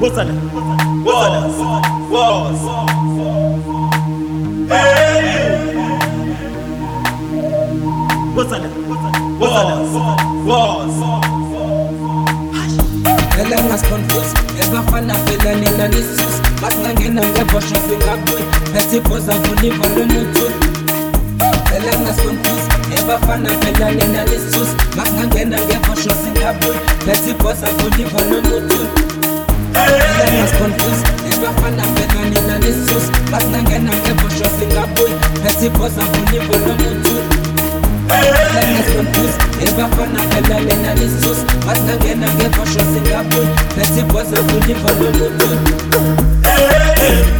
Elas confused, eva fana fela nina nisus. Mas nangena ngevo shopping abui, pesi posa vuni volo mutu. Elas confused, eva fana fela nina nisus. Mas nangena ngevo shopping abui, pesi posa vuni volo mutu. Elas confused, eva fana fela nina nisus. Mas nangena ngevo shopping abui, pesi posa vuni volo mutu. Elas confused, eva fana fela nina nisus. Mas nangena ngevo shopping abui, pesi posa vuni volo mutu.